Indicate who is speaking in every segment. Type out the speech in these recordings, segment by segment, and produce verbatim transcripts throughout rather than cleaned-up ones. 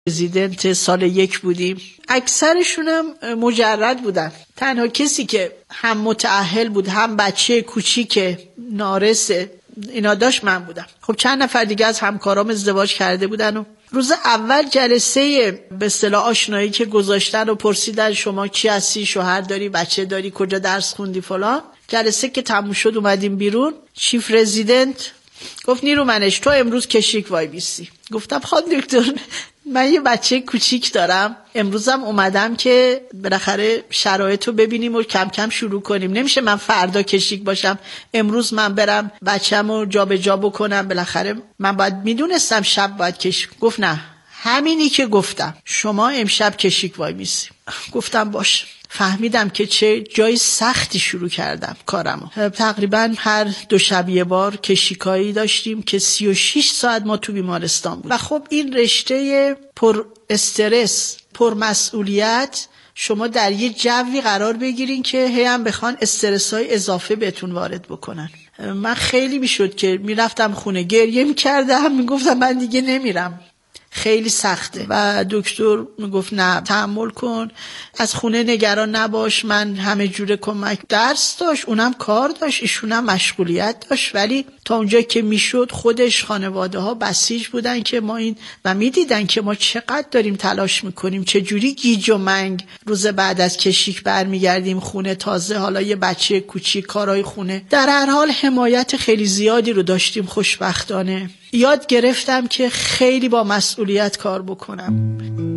Speaker 1: رزیدنت سال یک بودیم. اکثرشون هم مجرد بودن. تنها کسی که هم متأهل بود هم بچه کوچیک نارس اینا داشت من بودم. خب چند نفر دیگه از همکارام ازدواج کرده بودن و روز اول جلسه به اصطلاح آشنایی که گذاشتن و پرسیدن شما کی هستی، شوهر داری، بچه داری، کجا درس خوندی فلان. جلسه که تموم شد اومدیم بیرون، چیف رزیدنت گفت نیرومنش تو امروز کشیک وای بیستی. گفتم خانم دکتر من یه بچه کوچیک دارم، امروزم اومدم که بالاخره شرایط رو ببینیم و کم کم شروع کنیم. نمیشه من فردا کشیک باشم، امروز من برم بچه‌مو رو جا به جا بکنم. بالاخره من باید میدونستم شب باید کشیک. گفت نه همینی که گفتم، شما امشب کشیک وای میسی. گفتم باش. فهمیدم که چه جای سختی شروع کردم کارمو. تقریبا هر دو شب یه بار کشیکایی داشتیم که سی و شش ساعت ما تو بیمارستان بودیم. و خب این رشته پر استرس، پر مسئولیت، شما در یه جوی قرار بگیرین که هی هم بخوان استرس‌های اضافه بهتون وارد بکنن. من خیلی میشد که میرفتم خونه گریه میکردم، میگفتم من دیگه نمیرم، خیلی سخته. و دکتر میگفت نه تحمل کن، از خونه نگران نباش، من همه جوره کمک. درس داشت، اونم کار داشت، ایشونم مشغولیت داشت، ولی تا اونجا که میشد خودش، خانواده ها بسیج بودن که ما این و میدیدن که ما چقدر داریم تلاش میکنیم، چه جوری گیج و منگ روز بعد از کشیک برمیگردیم خونه، تازه حالا یه بچه کوچیک، کارهای خونه. در هر حال حمایت خیلی زیادی رو داشتیم خوشبختانه. یاد گرفتم که خیلی با مسئولیت کار بکنم.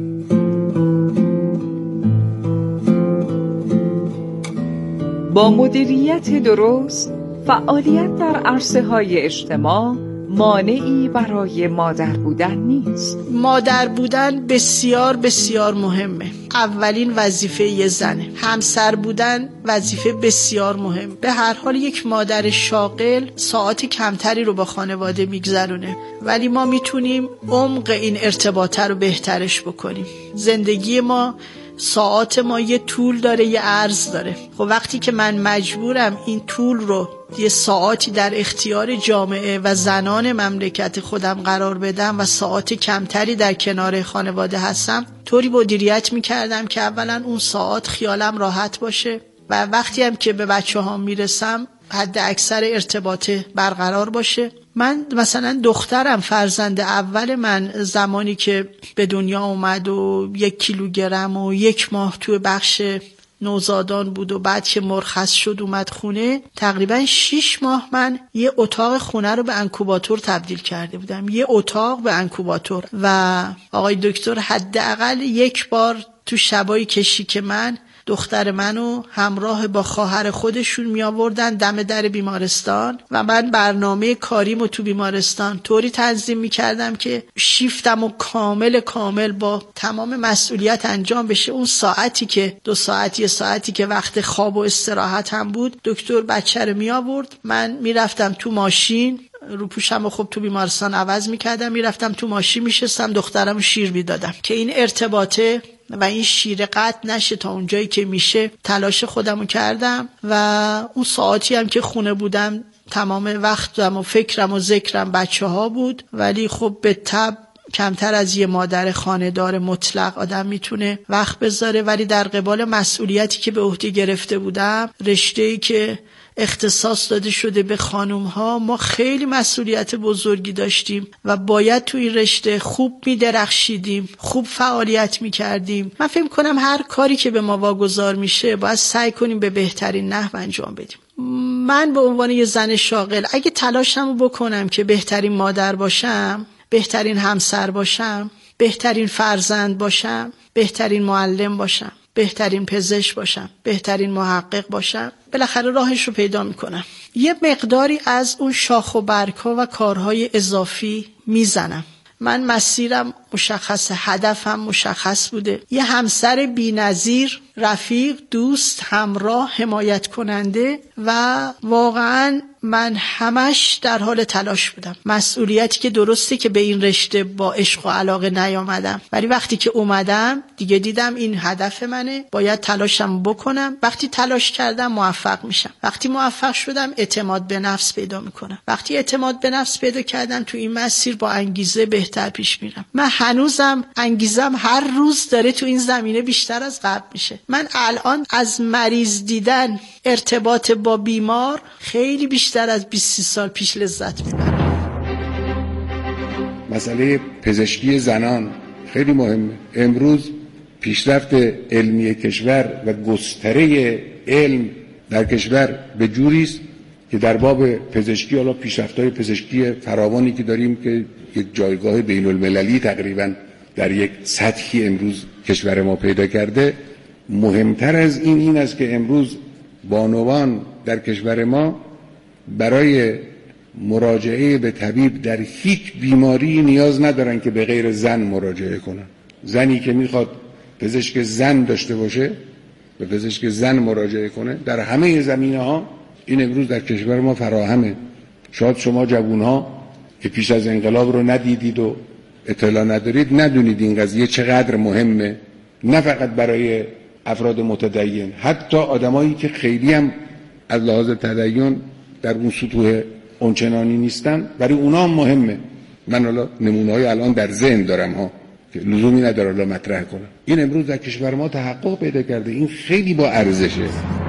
Speaker 2: با مدیریت درست، فعالیت در عرصه‌های اجتماع مانعی برای مادر بودن نیست.
Speaker 1: مادر بودن بسیار بسیار مهمه. اولین وظیفه یه زنه. همسر بودن وظیفه بسیار مهم. به هر حال یک مادر شاغل ساعت کمتری رو با خانواده میگذرونه، ولی ما میتونیم عمق این ارتباطه رو بهترش بکنیم. زندگی ما، ساعت ما یه طول داره، یه عرض داره. خب وقتی که من مجبورم این طول رو یه ساعتی در اختیار جامعه و زنان مملکت خودم قرار بدم و ساعت کمتری در کنار خانواده هستم، طوری مدیریت میکردم که اولا اون ساعت خیالم راحت باشه و وقتی هم که به بچه ها میرسم حد اکثر ارتباط برقرار باشه. من مثلا دخترم، فرزند اول من، زمانی که به دنیا اومد و یک کیلوگرم و یک ماه توی بخش نوزادان بود و بعد که مرخص شد اومد خونه، تقریبا شیش ماه من یه اتاق خونه رو به انکوباتور تبدیل کرده بودم. یه اتاق به انکوباتور. و آقای دکتر حداقل یک بار تو شبای کشیک من دختر منو همراه با خواهر خودشون می آوردن دم در بیمارستان و من برنامه کاریمو تو بیمارستان طوری تنظیم می کردم که شیفتمو کامل کامل با تمام مسئولیت انجام بشه. اون ساعتی که دو ساعت یه ساعتی که وقت خواب و استراحت هم بود، دکتر بچه رو می آورد، من می رفتم تو ماشین، رو پوشم و خب تو بیمارستان عوض می کردم، می رفتم تو ماشین می شستم، دخترم شیر می دادم که این ارتباطه و این شیر قطع نشه. تا اونجایی که میشه تلاش خودمو کردم و اون ساعتی هم که خونه بودم تمام وقتم و فکرم و ذکرم بچه ها بود. ولی خب به طب کمتر از یه مادر خانه‌دار مطلق آدم میتونه وقت بذاره، ولی در قبال مسئولیتی که به عهده گرفته بودم، رشته‌ای که اختصاص داده شده به خانوم ها، ما خیلی مسئولیت بزرگی داشتیم و باید تو این رشته خوب میدرخشیدیم، خوب فعالیت میکردیم. من فکر کنم هر کاری که به ما واگذار میشه باید سعی کنیم به بهترین نحو انجام بدیم. من به عنوان یه زن شاغل اگه تلاشمو بکنم که بهترین مادر باشم، بهترین همسر باشم، بهترین فرزند باشم، بهترین معلم باشم، بهترین پزشک باشم، بهترین محقق باشم، بالاخره راهش رو پیدا میکنم. یه مقداری از اون شاخ و برگ‌ها و کارهای اضافی میزنم. من مسیرم مشخص، هدفم مشخص بوده. یه همسر بی‌نظیر، رفیق، دوست، همراه، حمایت کننده و واقعاً من همش در حال تلاش بودم. مسئولیتی که درسته که به این رشته با عشق و علاقه نیامدم، ولی وقتی که اومدم دیگه دیدم این هدف منه، باید تلاشم بکنم. وقتی تلاش کردم موفق میشم. وقتی موفق شدم اعتماد به نفس پیدا میکنم. وقتی اعتماد به نفس پیدا کردم تو این مسیر با انگیزه بهتر پیش میرم. من هنوزم انگیزم هر روز داره تو این زمینه بیشتر از قبل میشه. من الان از مریض دیدن، ارتباط با بیمار خیلی بیشتر از بیست سال پیش لذت میبرم.
Speaker 3: مسئله پزشکی زنان خیلی مهمه. امروز پیشرفت علمی کشور و گستره علم در کشور به جوری است که در باب پزشکی، حالا پیشرفت‌های پزشکی فراوانی که داریم که یک جایگاه بین المللی تقریبا در یک سطحی امروز کشور ما پیدا کرده، مهمتر از این این است که امروز بانوان در کشور ما برای مراجعه به طبیب در هیچ بیماری نیاز ندارن که به غیر زن مراجعه کنن. زنی که میخواد پزشک زن داشته باشه به پزشک زن مراجعه کنه. در همه زمینه ها این امروز در کشور ما فراهمه. شاید شما جوانها که پیش از انقلاب رو ندیدید و اطلاع ندارید ندونید این قضیه چقدر مهمه، نه فقط برای افراد متدین، حتی آدمایی که خیلی هم از لحاظ تدین در اون سطوح اونچنانی نیستن، برای اونا هم مهمه. من حالا نمونه‌های الان در ذهن دارم ها که لزومی نداره الان مطرح کنم. این امروز در کشور ما تحقق پیدا کرده. این خیلی با ارزشه.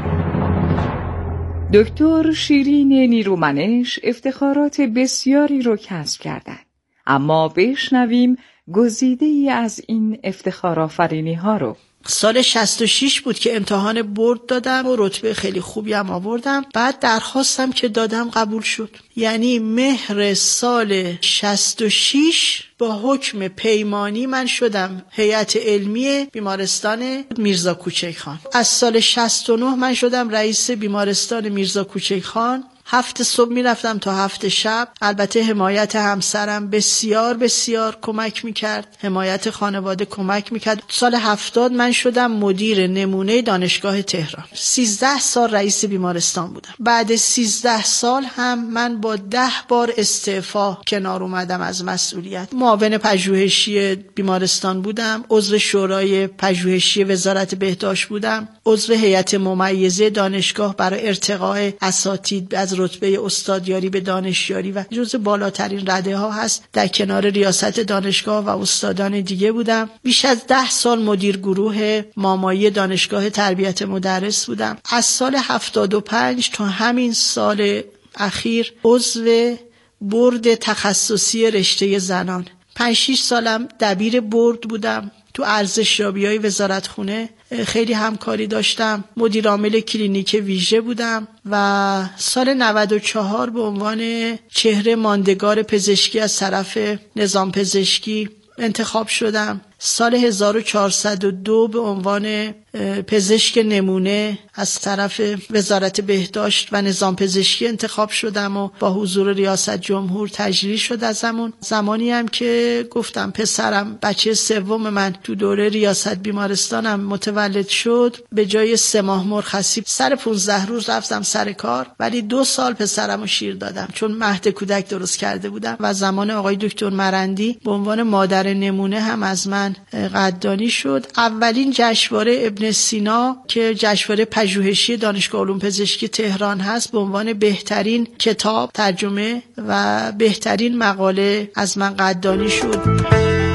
Speaker 2: دکتر شیرین نیرومنش افتخارات بسیاری رو کسب کردند، اما بشنویم گزیده‌ای از این افتخارآفرینی ها رو.
Speaker 1: سال شصت و شش بود که امتحان بورد دادم و رتبه خیلی خوبی هم آوردم. بعد درخواستم که دادم قبول شد. یعنی مهر سال شصت و شش با حکم پیمانی من شدم هیئت علمی بیمارستان میرزا کوچک خان. از سال شصت و نه من شدم رئیس بیمارستان میرزا کوچک خان. هفت صبح می رفتم تا هفت شب. البته حمایت همسرم بسیار بسیار کمک می کرد. حمایت خانواده کمک می کرد. سال هفتاد من شدم مدیر نمونه دانشگاه تهران. سیزده سال رئیس بیمارستان بودم. بعد سیزده سال هم من با ده بار استعفا کنار اومدم از مسئولیت. معاون پژوهشی بیمارستان بودم. عضو شورای پژوهشی وزارت بهداشت بودم. عضو هیئت ممیزه دانشگاه برای ارتقاء اساتید از رتبه استادیاری به دانشیاری و جزو بالاترین رده ها هست. در کنار ریاست دانشگاه و استادان دیگه بودم. بیش از ده سال مدیر گروه مامایی دانشگاه تربیت مدرس بودم. از سال هفتاد و پنج تا همین سال اخیر عضو بورد تخصصی رشته زنان. پنج شش سالم دبیر بورد بودم. تو ارزشیابی‌های وزارتخونه خیلی همکاری داشتم. مدیر عامل کلینیک ویژه بودم و سال نود و چهار به عنوان چهره ماندگار پزشکی از طرف نظام پزشکی انتخاب شدم. سال هزار و چهارصد و دو به عنوان پزشک نمونه از طرف وزارت بهداشت و نظام پزشکی انتخاب شدم و با حضور ریاست جمهور تجریح شد. از همون زمانی هم که گفتم پسرم بچه سوم من تو دوره ریاست بیمارستانم متولد شد، به جای سه ماه مرخصی سر پونزده روز رفتم سر کار، ولی دو سال پسرمو شیر دادم چون مهد کودک درست کرده بودم و زمان آقای دکتر مرندی به عنوان مادر نمونه هم از من قدردانی شد. اولین جشنواره ابن سینا که جشنواره پژوهشی دانشگاه علوم پزشکی تهران هست به عنوان بهترین کتاب ترجمه و بهترین مقاله از من قدردانی شد.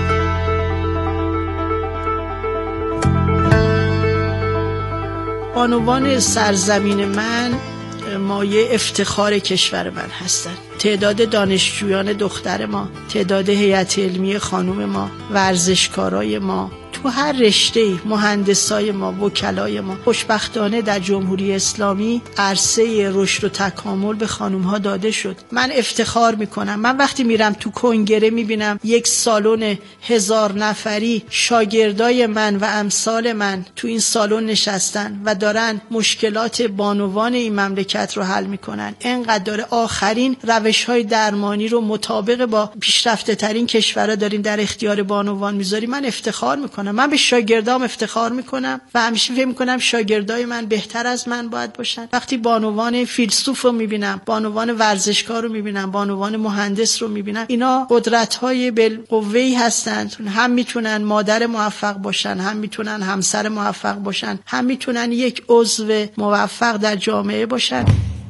Speaker 1: بانوان سرزمین من مایه افتخار کشور من هستند. تعداد دانشجویان دختر ما، تعداد هیئت علمی خانم ما، ورزشکارای ما، تو هر رشته‌ای مهندسای ما، وکلای ما. خوشبختانه در جمهوری اسلامی عرصه رشد و تکامل به خانم‌ها داده شد. من افتخار میکنم. من وقتی میرم تو کنگره میبینم یک سالن هزار نفری شاگردای من و امثال من تو این سالن نشستن و دارن مشکلات بانوان این مملکت رو حل میکنن. اینقدر داره آخرین روش‌های درمانی رو مطابق با پیشرفته ترین کشورها داریم در اختیار بانوان میذاریم. من افتخار میکنم. میکنم. من به شاگردام افتخار میکنم و همیشه فکر میکنم شاگردای من بهتر از من باید باشن. وقتی بانوان فیلسوف رو میبینم، بانوان ورزشکار رو میبینم، بانوان مهندس رو میبینم، اینا قدرت‌های بالقوه‌ای هستند. هم میتونن مادر موفق باشن، هم میتونن همسر موفق باشن، هم میتونن یک عضو موفق در جامعه باشن.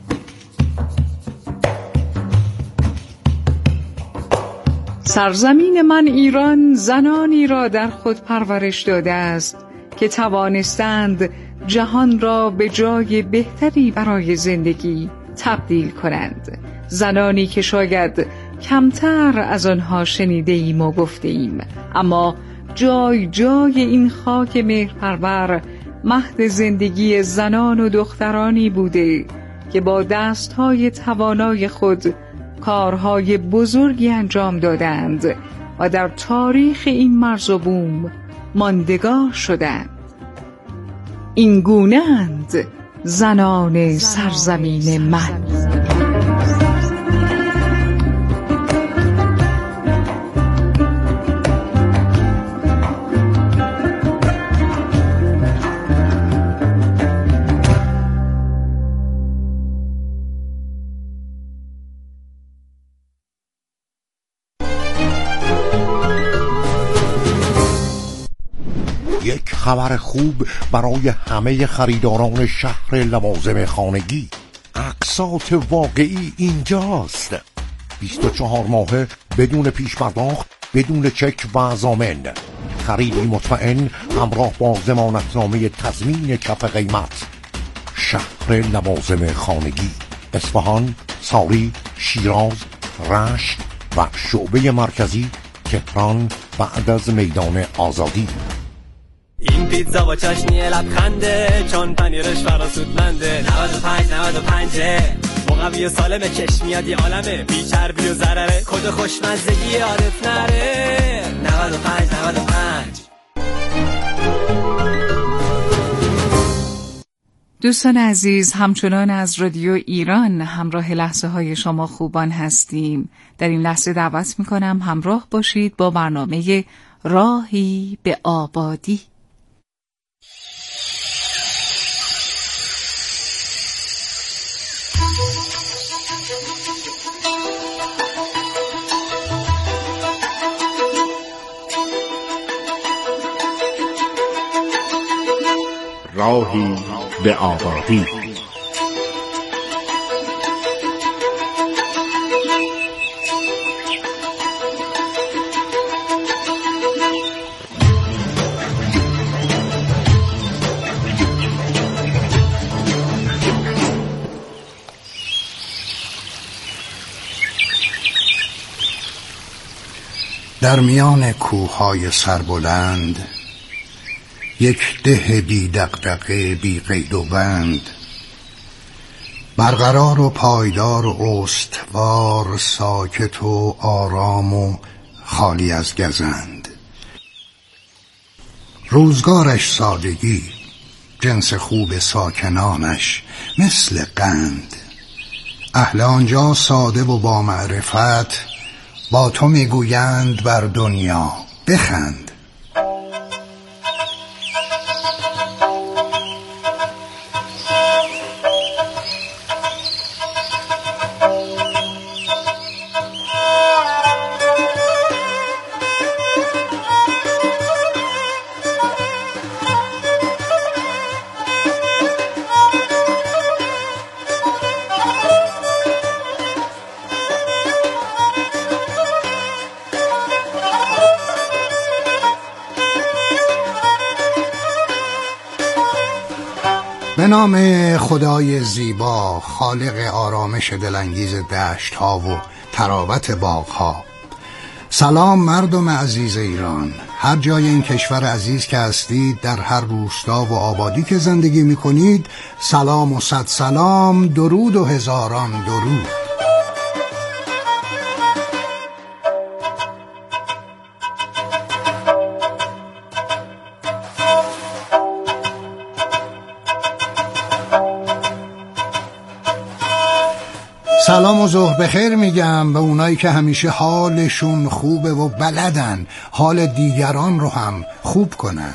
Speaker 2: سرزمین من ایران زنانی را در خود پرورش داده است که توانستند جهان را به جای بهتری برای زندگی تبدیل کنند. زنانی که شاید کمتر از آنها شنیده ایم و گفته ایم، اما جای جای این خاک مهرپرور مهد زندگی زنان و دخترانی بوده که با دستهای توانای خود کارهای بزرگی انجام دادند و در تاریخ این مرز و بوم ماندگار شدند. این گونه‌اند زنان سرزمین من.
Speaker 4: یک خبر خوب برای همه خریداران شهر لوازم خانگی. اقساط واقعی اینجاست. بیست و چهار ماهه بدون پیش پرداخت، بدون چک و ضامن. خریدی مطمئن همراه با ضمانتنامه تضمین کف قیمت. شهر لوازم خانگی، اصفهان، ساری، شیراز، رشت و شعبه مرکزی تهران بعد از میدان آزادی.
Speaker 5: این پیتزا با چاشنی لبخنده، چون پنیرش فراسودمنده. نود و پنج نود و پنج مقوی و سالمه، کش میاد یه عالمه، بی چربی و ضرره، کد خوشمزگی یادت نره. نود و پنج نود و پنج.
Speaker 2: دوستان عزیز، همچنان از رادیو ایران همراه لحظه های شما خوبان هستیم. در این لحظه دعوت میکنم همراه باشید با برنامه راهی به آبادی.
Speaker 6: راهی به آبادی.
Speaker 7: در میان کوههای سربلند، یک ده بی دغدغه بی قید و بند، برقرار و پایدار و استوار، ساکت و آرام و خالی از گزند. روزگارش سادگی، جنس خوب ساکنانش مثل قند. اهل آنجا ساده و با معرفت، با تو میگویند بر دنیا بخند. به نام خدای زیبا، خالق آرامش دلانگیز دشت ها و تراوت باغ ها. سلام مردم عزیز ایران، هر جای این کشور عزیز که هستید، در هر روستا و آبادی که زندگی می کنید، سلام و صد سلام، درود و هزاران درود. سلام و ظهر بخیر میگم به اونایی که همیشه حالشون خوبه و بلدن حال دیگران رو هم خوب کنن.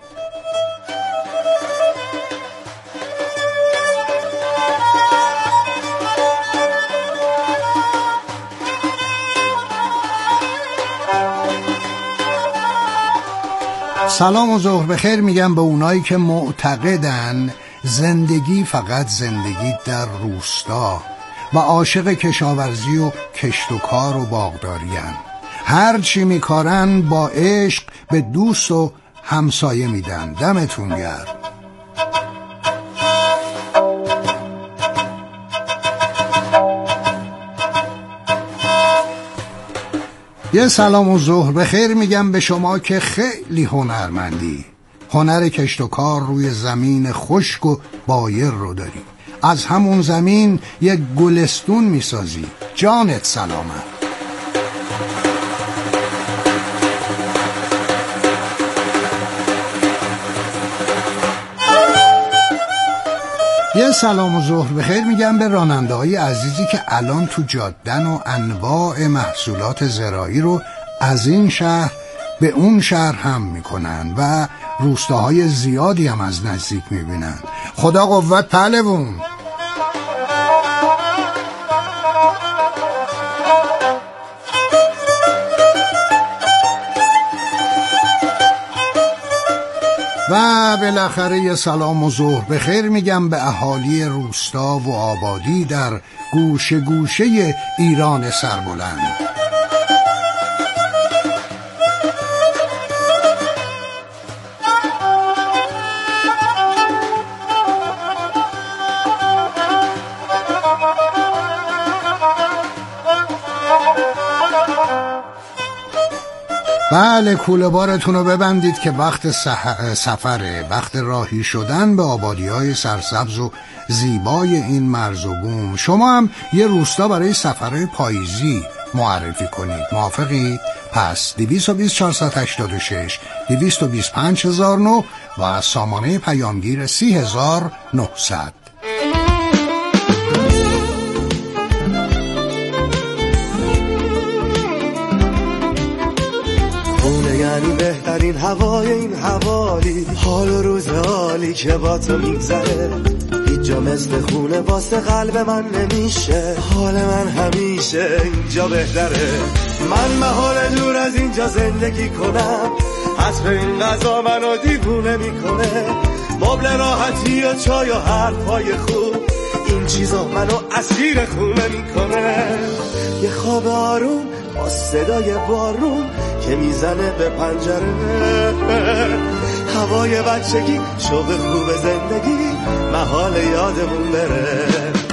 Speaker 7: سلام و ظهر بخیر میگم به اونایی که معتقدن زندگی فقط زندگی در روستا و عاشق کشاورزی و کشت و کار و باغداری‌اند. هر چی میکارن با عشق به دوست و همسایه میدن. دمتون گرم. یه سلام و ظهر بخیر میگم به شما که خیلی هنرمندی. هنر کشت و کار روی زمین خشک و بایر رو داری. از همون زمین یک گلستون میسازی. جانت سلامت. یه سلام و ظهر بخیر میگم به راننده های عزیزی که الان تو جادن و انواع محصولات زراعی رو از این شهر به اون شهر هم میکنن و روستاهای زیادی هم از نزدیک میبینن. خدا قوت پهلوون. و بالاخره یه سلام و ظهر بخیر میگم به اهالی روستا و آبادی در گوشه گوشه ایران سربلند. بله کوله بارتون رو ببندید که وقت سح... سفره، وقت راهی شدن به آبادی‌های سرسبز و زیبای این مرز و بوم. شما هم یه روستا برای سفرهای پاییزی معرفی کنید. موافقید؟ پس دویست و بیست چهارصد و هشتاد و شش دویست و بیست پنج هزار و نه و سامانه پیامگیر سی هزار و نهصد.
Speaker 8: یعنی بهترین هوای این حوالی، حال و روز حالی که با تو میگذره. هیچ جا مثل خونه واسه قلب من نمیشه. حال من همیشه اینجا بهتره. من محال دور از اینجا زندگی کنم. حسب این غذا منو دیوونه میکنه. مبل راحتی و چای و حرفای خوب، این چیزا منو اسیر خونه میکنه. یه خواب آروم با صدای بارون که میزنه به پنجره. هوای بچگی، شوق خوب زندگی، محال یادمون بره.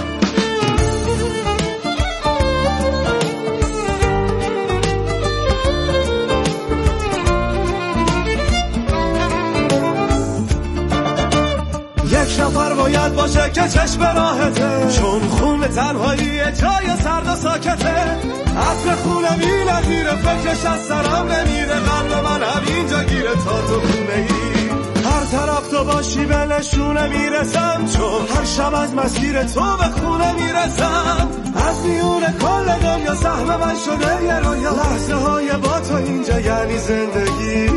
Speaker 8: یک نفر باید باشه که چشم راحته، چون خون تنهایی جای سرد و ساکته. عطر خونه می ندیره، فکرش از سرم نمیره. قلب من همینجا گیره تا تو خونه ای. هر طرف تو باشی به نشونه میرسم، چون هر شب از مسیر تو به خونه میرسم. از میون کل دنیا سهم من شده یه رویا. لحظه های با تو اینجا یعنی زندگی.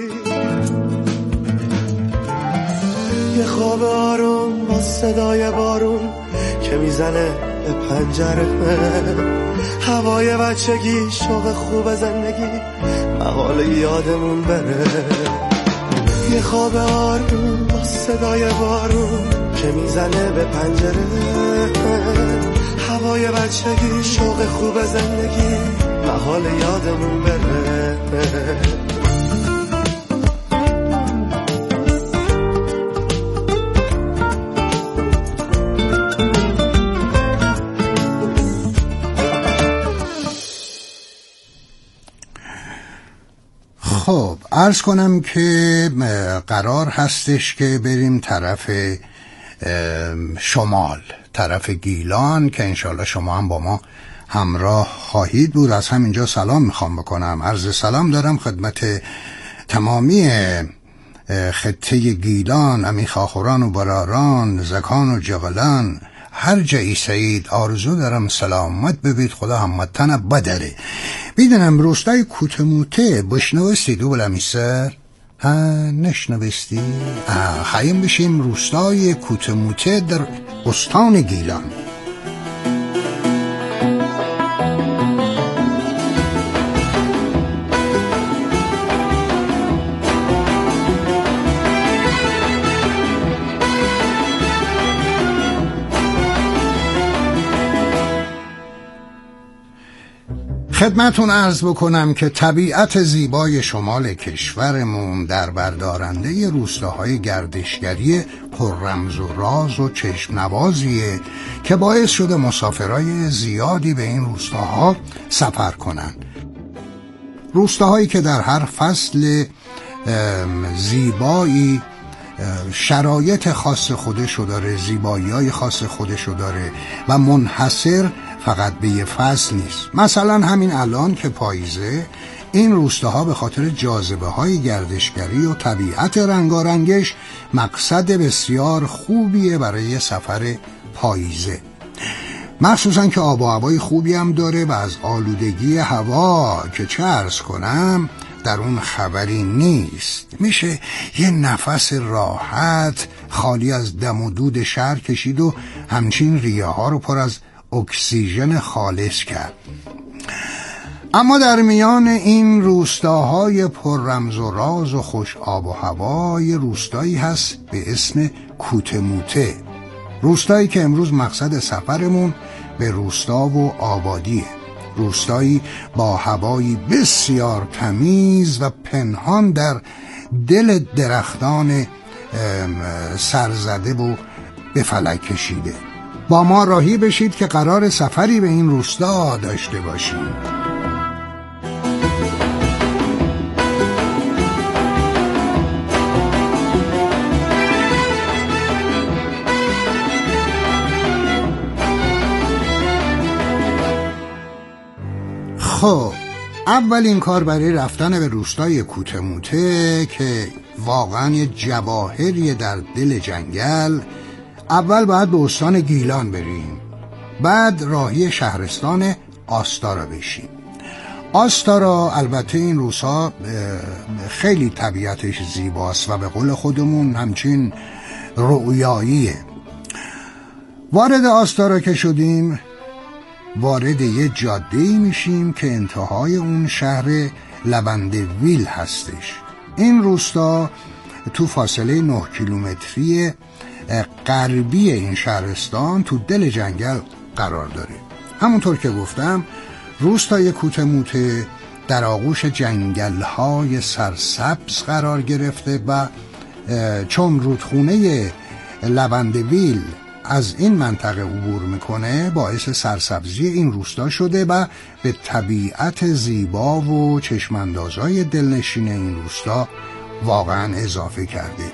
Speaker 8: یه خواب آروم با صدای بارون که میزنه به پنجره. هوای بچگی، شوق خوب زندگی، محال یادمون بره. یه خواب آروم با صدای بارون که میزنه به پنجره. هوای بچگی، شوق خوب زندگی، محال یادمون بره.
Speaker 7: خب عرض کنم که قرار هستش که بریم طرف شمال، طرف گیلان، که انشالله شما هم با ما همراه خواهید بود. از همینجا سلام میخوام بکنم. عرض سلام دارم خدمت تمامی خطه گیلان، امیخاخوران و براران، زکان و جغلان، هر جایی سعید آرزو دارم سلامت ببید خدا همتن بدره. بیدنم روستای کوتموته بشنوستی دو بلمی سر؟ ها نشنوستی؟ خیلی بشیم روستای کوتموته در استان گیلان. خدمتون عرض بکنم که طبیعت زیبای شمال کشورمون در بردارنده روستاهای گردشگری پر رمز و راز و چشم نوازیه که باعث شده مسافرای زیادی به این روستاها سفر کنن. روستاهایی که در هر فصل زیبایی شرایط خاص خودشو داره، زیبایی های خاص خودشو داره و منحصر فقط به یه فصل نیست. مثلا همین الان که پاییزه، این روستاها به خاطر جاذبه های گردشگری و طبیعت رنگارنگش مقصد بسیار خوبیه برای سفر پاییزه، مخصوصا که آب و هوای خوبی هم داره و از آلودگی هوا که چه عرض کنم در اون خبری نیست. میشه یه نفس راحت خالی از دم و دود شهر کشید و همچین ریه ها رو پر از اکسیژن خالص کرد. اما در میان این روستاهای پر رمز و راز و خوش آب و هوا یه روستایی هست به اسم کوتموته، روستایی که امروز مقصد سفرمون به روستا و آبادیه. روستایی با هوایی بسیار تمیز و پنهان در دل درختان سرزده و به فلک کشیده. با ما راهی بشید که قرار سفری به این روستا داشته باشیم. خب اولین کار برای رفتن به روستای کوتموته که واقعا یه جواهری در دل جنگل، اول باید به استان گیلان بریم، بعد راهی شهرستان آستارا بشیم. آستارا البته این روستا خیلی طبیعتش زیباست و به قول خودمون همچین رؤیاییه. وارد آستارا که شدیم وارد یه جاده‌ای میشیم که انتهای اون شهر لوندویل هستش. این روستا تو فاصله نه کیلومتری غربی این شهرستان تو دل جنگل قرار داره. همونطور که گفتم روستای کوتموته در آغوش جنگل‌های سرسبز قرار گرفته و چون رودخونه لوندویل از این منطقه عبور میکنه باعث سرسبزی این روستا شده و به طبیعت زیبا و چشماندازهای دلنشین این روستا واقعا اضافه کرده.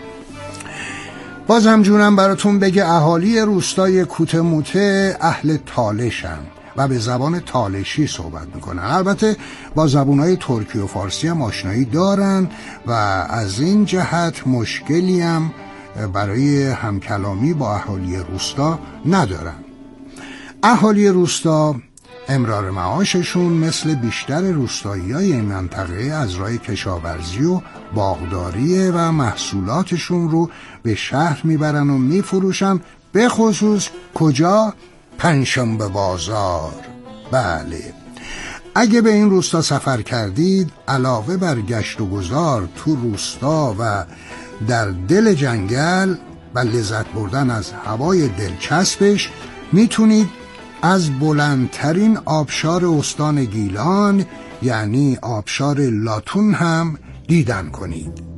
Speaker 7: باز هم جونم براتون بگه اهالی روستای کوتموته اهل تالشن و به زبان تالشی صحبت میکنن. البته با زبانهای ترکی و فارسی هم آشنایی دارن و از این جهت مشکلی هم برای همکلامی با اهالی روستا ندارن. اهالی روستا امرار معاششون مثل بیشتر روستایی‌های این منطقه از راه کشاورزی و باغداریه و محصولاتشون رو به شهر میبرن و میفروشن، به خصوص کجا؟ پنجشنبه بازار. بله، اگه به این روستا سفر کردید علاوه بر گشت و گذار تو روستا و در دل جنگل و لذت بردن از هوای دلچسبش، میتونید از بلندترین آبشار استان گیلان یعنی آبشار لاتون هم دیدن کنید.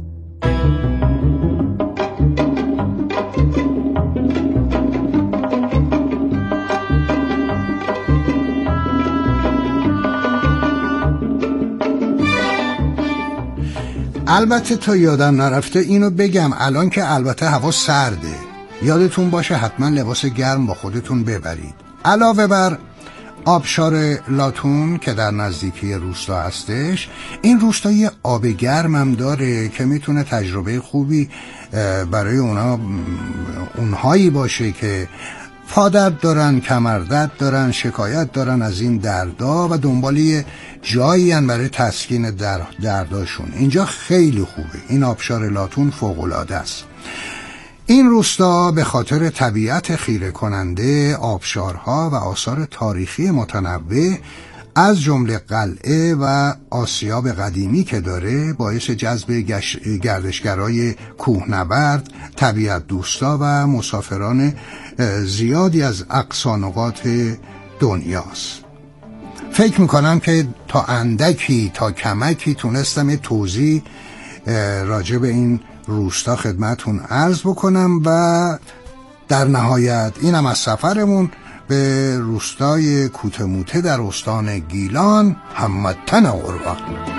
Speaker 7: البته تا یادم نرفته اینو بگم الان که البته هوا سرده، یادتون باشه حتما لباس گرم با خودتون ببرید. علاوه بر آبشار لاتون که در نزدیکی روستا هستش، این روستا یه آب گرم هم داره که میتونه تجربه خوبی برای اونا اونهایی باشه که پادرد دارن، کمردرد دارن، شکایت دارن از این دردا و دنبالی جایی هن برای تسکین در درداشون. اینجا خیلی خوبه، این آبشار لاتون فوق‌العاده است. این روستا به خاطر طبیعت خیره کننده آبشارها و آثار تاریخی متنوع از جمله قلعه و آسیاب قدیمی که داره باعث جذب گردشگرای کوهنورد، طبیعت دوستا و مسافران زیادی از اقصا نقاط دنیاست. فکر میکنم که تا اندکی تا کمکی تونستم یه توضیح راجع به این روستا خدمتون عرض بکنم و در نهایت اینم از سفرمون به روستای کوته‌موته در استان گیلان، هموطن قربان.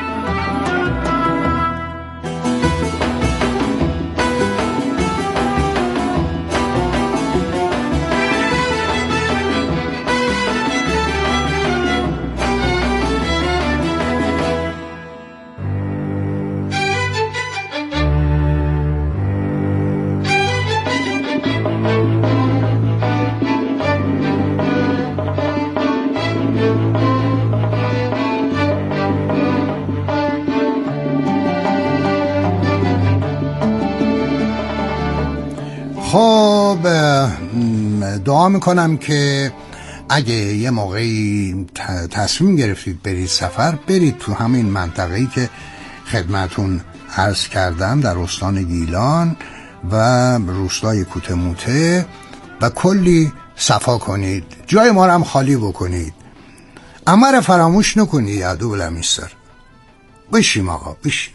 Speaker 7: خب دعا میکنم که اگه یه موقعی تصمیم گرفتید برید سفر، برید تو همین منطقه‌ای که خدمتون عرض کردم در استان گیلان و روستای کوته‌موته و کلی صفا کنید، جای ما رو هم خالی بکنید، اما رو فراموش نکنید. یادو بلمیستر بشیم آقا، بشیم.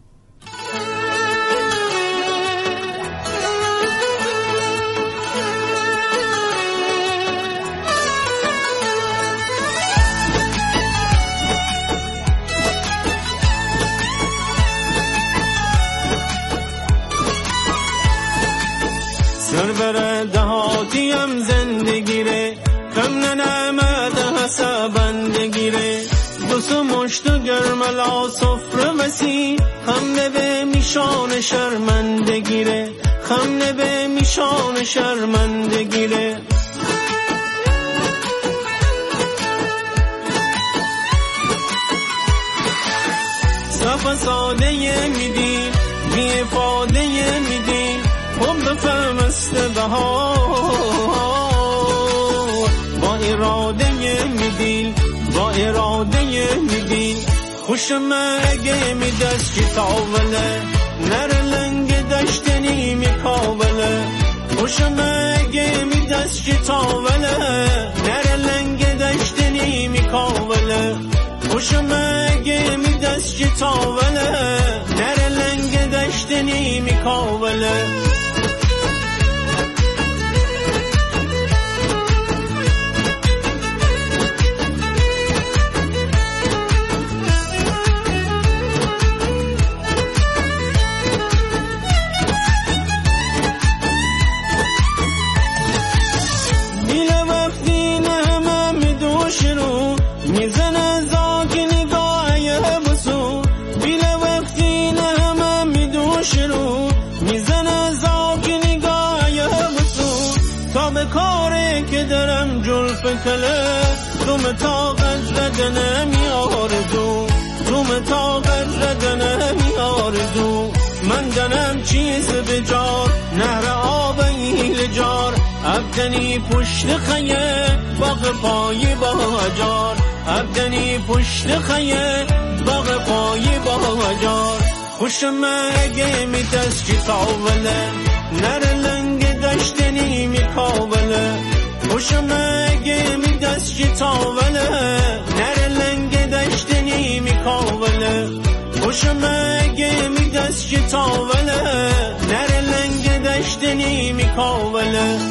Speaker 9: سربر دهاتیم زندگی ره، کم ننمد حسابندگی ره، دوست مشت و گرملا صفر وسی، خم نبه میشان شرمندگی ره، خم نبه میشان شرمندگی ره. صفا ساده میدین، بی افاده میدین، خب بفهم است بهار، با اراده میدین، با اراده میدین. خوش مگه میدست که تاوله، نر لنگ دشتنی میکاوله. خوش مگه میدست که تاوله، نر لنگ دشتنی میکاوله. خوش مگه میدست که تاوله، نر لنگ دشتنی میکاوله. دوم طاقت ردنم آرزو، دوم طاقت ردنم آرزو. من دنم چیز بجار، نهر آب ایل جار، ابدنی پشت خیه باغ پای باجار، ابدنی پشت خیه باغ پای باجار. خوش مگه میتست که تاوله، نر لنگ دشتنی میکاوله. خوش مگه میدست که تاوله، نر لنگ دشتنی میکاوله. خوش مگه میدست که تاوله، نر لنگ دشتنی میکاوله.